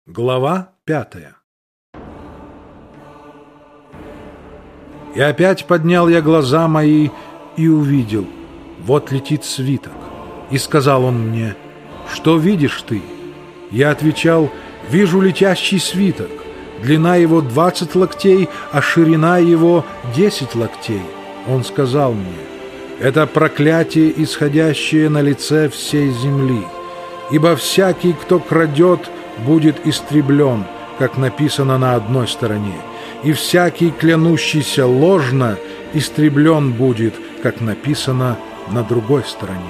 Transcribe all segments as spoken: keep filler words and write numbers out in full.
Глава пятая. И опять поднял я глаза мои и увидел, вот летит свиток. И сказал он мне: что видишь ты? Я отвечал: вижу летящий свиток. Длина его двадцать локтей, а ширина его десять локтей. Он сказал мне: это проклятие, исходящее на лице всей земли. Ибо всякий, кто крадет, будет истреблен, как написано на одной стороне, и всякий, клянущийся ложно, истреблен будет, как написано на другой стороне.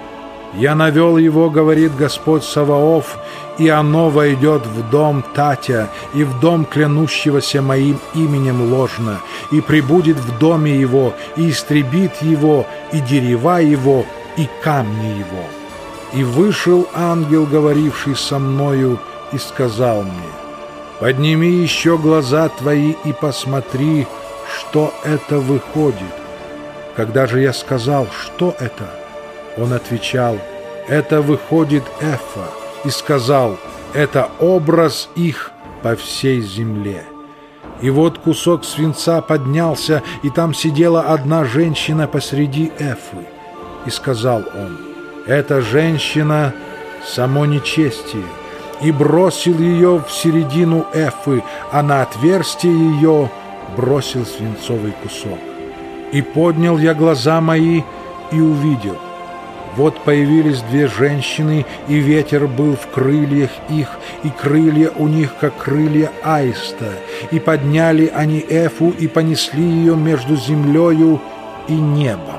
Я навел его, говорит Господь Саваоф, и оно войдет в дом Татя и в дом клянущегося моим именем ложно, и прибудет в доме его, и истребит его, и дерева его, и камни его. И вышел ангел, говоривший со мною, и сказал мне: подними еще глаза твои и посмотри, что это выходит. Когда же я сказал: что это? Он отвечал: это выходит Эфа, и сказал: это образ их по всей земле. И вот кусок свинца поднялся, и там сидела одна женщина посреди Эфы. И сказал он: эта женщина — само нечестие, и бросил ее в середину Эфы, а на отверстие ее бросил свинцовый кусок. И поднял я глаза мои и увидел. Вот появились две женщины, и ветер был в крыльях их, и крылья у них, как крылья аиста. И подняли они Эфу, и понесли ее между землею и небом.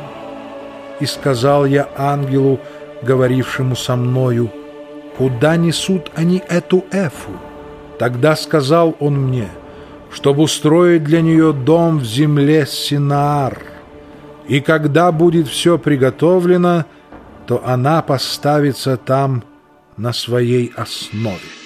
И сказал я ангелу, говорившему со мною: куда несут они эту Эфу? Тогда сказал он мне: чтобы устроить для нее дом в земле Синаар. И когда будет все приготовлено, то она поставится там на своей основе.